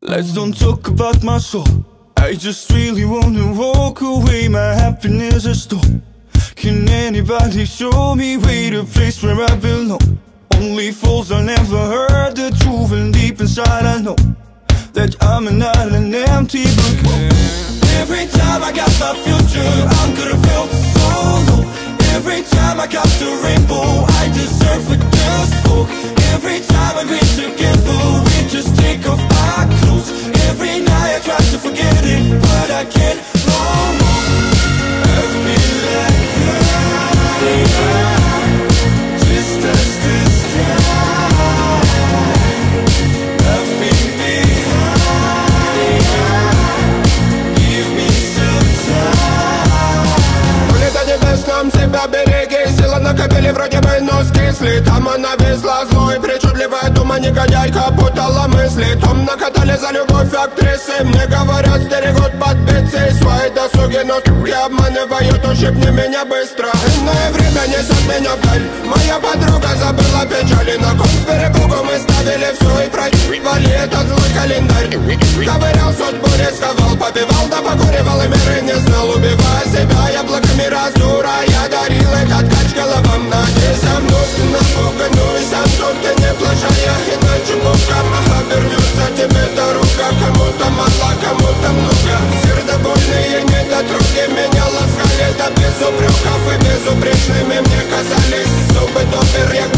Let's don't talk about my soul. I just really wanna walk away. My happiness is stole. Can anybody show me way to place where I belong? Only fools are never heard the truth, and deep inside I know that I'm not an empty book. Every time I got my future, I'm gonna feel so low. Every time I got the rainbow, I deserve a just folk. Every time I reach together, we just take off our clothes. Every night I try to forget it, but I can't no more. I feel like just as the sky. Nothing behind. Give me some time. Улетай небесном, себя береги. Сила на капеле вроде бы нос кисли. Там она весла злой, причудливая дума, негодяйка путала мысли. Том накатали за любовь актрисы. Мне говорят, стерегут подпицы. Свои досуги, но скупки обманывают. Ущипни меня быстро. Иное время несет меня вдаль. Моя подруга забыла печали. На кон с перепугу мы ставили все и проебали этот злой календарь. Ковырял судьбу, рисковал, побивал, да покуривал и меры не знал. Убивая себя яблоками разура, я дарил этот кач головам. Надеюсь, вновь напугану и сам тут ты не плашая. Иначе боком обернется тебе дорога. Кому-то мало, кому-то много. Сердобольные недотроги меня ласкали. Да без упреков и безупречными мне казались. Зубы допер, я